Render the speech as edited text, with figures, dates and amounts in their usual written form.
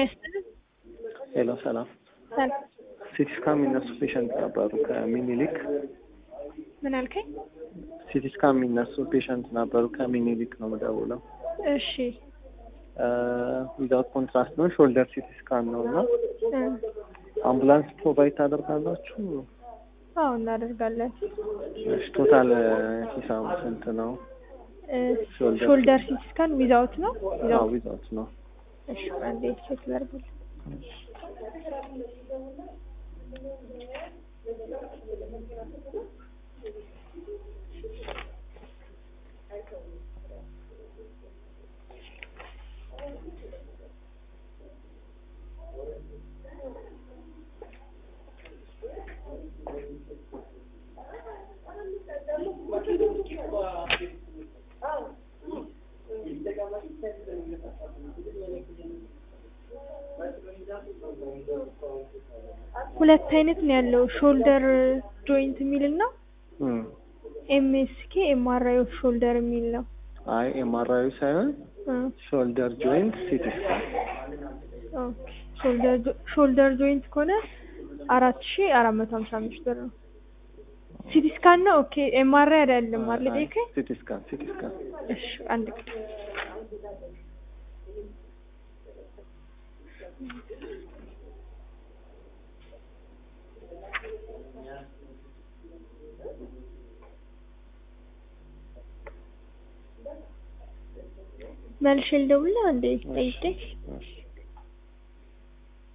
ሄሎ ሰላም። ሲቲ ስካን የሚነሱ ፔሸንት ነበሩ ከሚኒሊክ። ምን አልከኝ? ሲቲ ስካን የሚነሱ ፔሸንት ነበሩ ከሚኒሊክ ነው የምደውለው። እሺ ዊዛውት ኮንትራስት ነው፣ ሾልደር ሲቲ ስካን ነው እና አምቡላንስ ፕሮቫይድ ታደርጋላችሁ? አዎ እናደርጋለን። እሺ ቶታል ሂሳቡ ስንት ነው? ሾልደር ሲቲ ስካን ዊዛውት ነው? አዎ ዊዛውት ነው። እሺ አንዴ ቼክ ላድርግ። ሁለት አይነት ነው ያለው፣ ሾልደር ጆይንት የሚልና ኤምኤስኬ ኤምአርአይ ኦፍ ሾልደር የሚል ነው። አይ ኤምአርአይ ሳይሆን ሾልደር ጆይንት ሲቲ ስካን። ኦኬ ሾልደር ጆይንት ከሆነ 4455 ብር ነው። ሲቲ ስካን ነው። ኦኬ ኤምአርአይ አይደለም አይደል? ሲቲ ስካን እሺ አንድ ቀን መልሼ ልደውልልህ አንዴ ጠይቄ